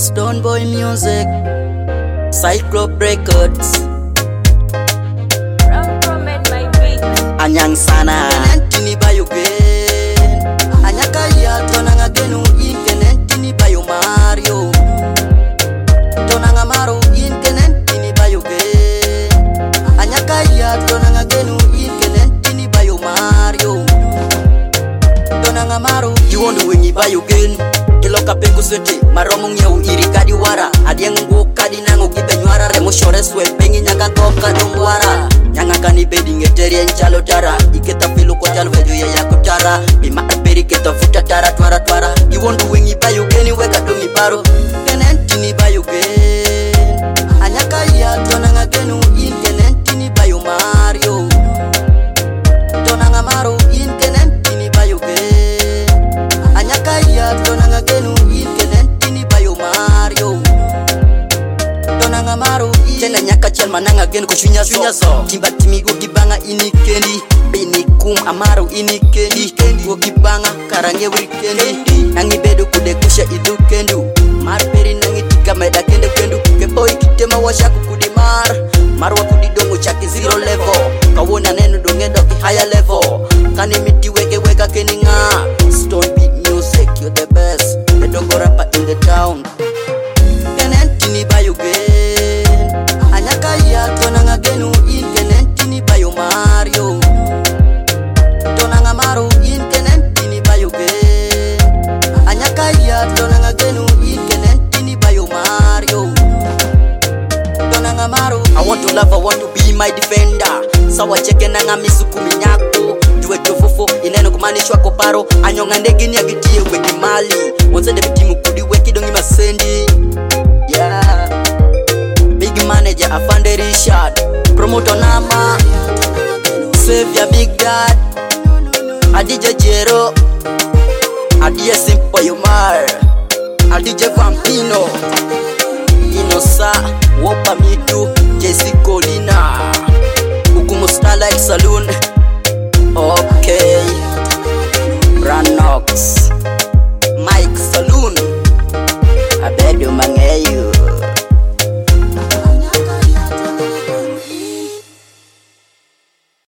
Stoneboy Music, Cyclop Records, Anyang sana Kenentini bayo gen Anyaka ya tonanga genu in kenentini bayo Mario Tonanga maro in kenentini bayo gen Anyaka ya tonanga genu in kenentini bayo Mario Tonanga maro Iwondo wengi bayo gen Kiloka pengu swete maromo nyau iri kadi wara Adiengu kadi nangu kipenywara Remo shore swe pengi nyaka toka dungwara Nyanga kani bedi ngeteri nchalo tara Iketa filu kwa jalo vejo ya yako tara Bima aperi keta futa tara twara twara Iwondu wengi bayo geni weka dungi baro Kenentini bayo gen Anyaka ya tonanga genu in kenentini bayo Mario Tonanga maro in kenentini bayo gen Anyaka ya tonanga genu in kenentini bayo Mario Tonanga maro Tena nyaka chalma nanga gen kuchunya so Timba timigo kibanga ini kendi Bini kum amaro ini kendi Go kibanga karange weekendi Nangi bedo kude kusha idu kendu Marperi nangi tika meda kende kendu Kepoi kitema washaku kudimar Marwa kudidongo chaki zero level Kawona nenu dongedo ki higher level Kani miti weke weka keninga Stoneboy Music, you're the best The dogo rapper in the town Kenentini bayo gen Anyaka ya tonanga genu in kenentini bayo Mario Tonanga maro in kenentini bayo gen Anyaka ya tonanga genu in kenentini bayo Mario Tonanga maro I want to love, I want to be my defender Sawa cheke nanga misuku minyako Juwe tofofo ineno kumanishwa koparo Anyonga ndegi ni agitie weki mali Wonse debiti mukudi weki dongi masendi Yeah Big manager Afande Richard Promoter Nama Savior Big Dad Adija Jero Adia Simple Yomar Adija Vampino Inosa Wopa Mito